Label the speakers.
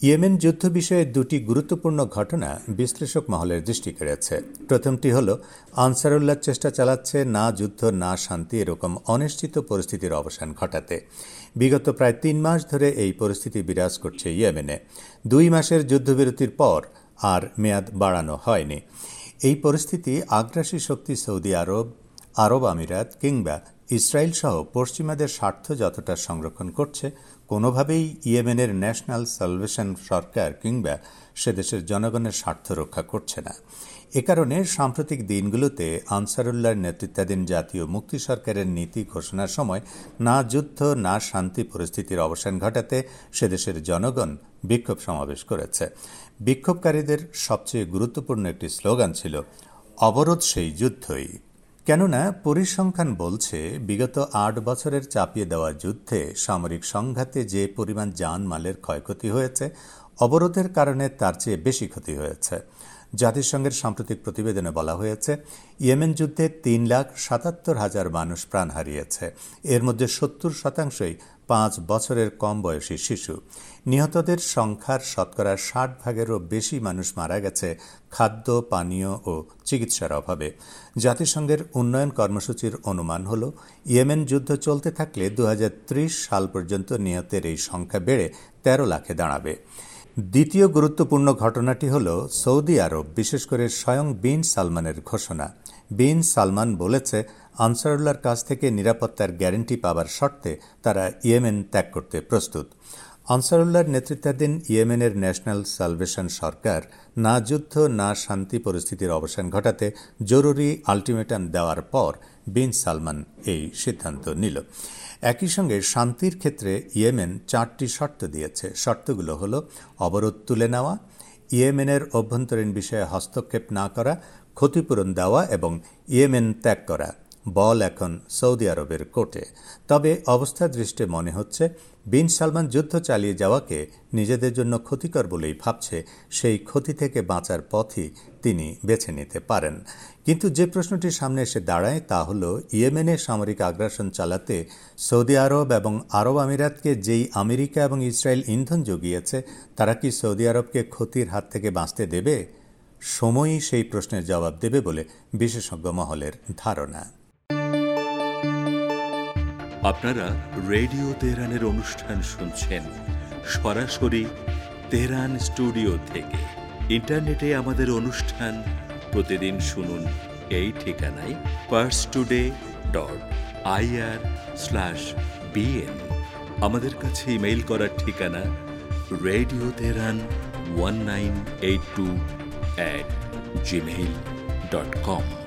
Speaker 1: Yemen যুদ্ধ বিষয়ে দুটি গুরুত্বপূর্ণ ঘটনা বিশ্লেষক মহলের দৃষ্টি কেড়েছে। প্রথমটি হল আনসারুল্লাহ চেষ্টা চালাচ্ছে না যুদ্ধ না শান্তি এরকম অনিশ্চিত পরিস্থিতির অবসান ঘটাতে। বিগত প্রায় 3 মাস ধরে এই পরিস্থিতি বিরাজ করছে ইয়েমেনে। 2 মাসের যুদ্ধবিরতির পর আর মেয়াদ বাড়ানো হয়নি। এই পরিস্থিতি আগ্রাসী শক্তি সৌদি আরব, আরব আমিরাত কিংবা ইসরায়েল সহ পশ্চিমাদের স্বার্থ যতটা সংরক্ষণ করছে, কোনোভাবেই ইয়েমেনের ন্যাশনাল সালভেশন সরকার কিংবা সে দেশের জনগণের স্বার্থ রক্ষা করছে না। এ কারণে সাম্প্রতিক দিনগুলোতে আনসারুল্লাহর নেতৃত্বাধীন জাতীয় মুক্তি সরকারের নীতি ঘোষণার সময় না যুদ্ধ না শান্তি পরিস্থিতির অবসান ঘটাতে সে দেশের জনগণ বিক্ষোভ সমাবেশ করেছে। বিক্ষোভকারীদের সবচেয়ে গুরুত্বপূর্ণ একটি স্লোগান ছিল, অবরোধ সেই যুদ্ধই। কেননা পরিসংখ্যান বলছে বিগত 8 বছরের চাপিয়ে দেওয়া যুদ্ধে সামরিক সংঘাতে যে পরিমাণ জানমালের ক্ষয়ক্ষতি হয়েছে, অবরোধের কারণে তার চেয়ে বেশি ক্ষতি হয়েছে। জাতিসংঘের সাম্প্রতিক প্রতিবেদনে বলা হয়েছে, ইয়েমেন যুদ্ধে 3,77,000 মানুষ প্রাণ হারিয়েছে। এর মধ্যে 70%ই 5 বছরের কম বয়সী শিশু। নিহতদের সংখ্যার শতকরা 60%-এরও বেশি মানুষ মারা গেছে খাদ্য, পানীয় ও চিকিৎসার অভাবে। জাতিসংঘের উন্নয়ন কর্মসূচির অনুমান হল, ইয়েমেন যুদ্ধ চলতে থাকলে 2030 সাল পর্যন্ত নিহতের এই সংখ্যা বেড়ে 13 লাখে দাঁড়াবে। দ্বিতীয় গুরুত্বপূর্ণ ঘটনাটি হল সৌদি আরব, বিশেষ করে স্বয়ং বিন সালমানের ঘোষণা। বিন সালমান বলেছে, আনসারুল্লাহর কাছ থেকে নিরাপত্তার গ্যারান্টি পাবার শর্তে তারা ইয়েমেন ত্যাগ করতে প্রস্তুত। আনসারুল্লাহর নেতৃত্বাধীন ইয়েমেনের ন্যাশনাল সালভেশন সরকার না যুদ্ধ না শান্তি পরিস্থিতির অবসান ঘটাতে জরুরি আলটিমেটাম দেওয়ার পর বিন সালমান এই সিদ্ধান্ত নিল। একই সঙ্গে শান্তির ক্ষেত্রে ইয়েমেন 4টি শর্ত দিয়েছে। শর্তগুলো হল অবরোধ তুলে নেওয়া, ইয়েমেনের অভ্যন্তরীণ বিষয়ে হস্তক্ষেপ না করা, ক্ষতিপূরণ দেওয়া এবং ইয়েমেন ত্যাগ করা। বল এখন সৌদি আরবের কোর্টে। তবে অবস্থা দৃষ্টে মনে হচ্ছে বিন সালমান যুদ্ধ চালিয়ে যাওয়াকে নিজেদের জন্য ক্ষতিকর বলেই ভাবছে। সেই ক্ষতি থেকে বাঁচার পথই তিনি বেছে নিতে পারেন। কিন্তু যে প্রশ্নটি সামনে এসে দাঁড়ায় তা হল, ইয়েমেনে সামরিক আগ্রাসন চালাতে সৌদি আরব এবং আরব আমিরাতকে যেই আমেরিকা এবং ইসরায়েল ইন্ধন জুগিয়েছে, তারা কি সৌদি আরবকে ক্ষতির হাত থেকে বাঁচতে দেবে? সময়ই সেই প্রশ্নের জবাব দেবে বলে বিশেষজ্ঞ মহলের ধারণা।
Speaker 2: আপনারা রেডিও তেহরানের অনুষ্ঠান শুনছেন সরাসরি তেহরান স্টুডিও থেকে। ইন্টারনেটে আমাদের অনুষ্ঠান প্রতিদিন শুনুন এই ঠিকানায় parstoday.ir/bn। আমাদের কাছে ইমেইল করার ঠিকানা radioteheran1982@gmail.com।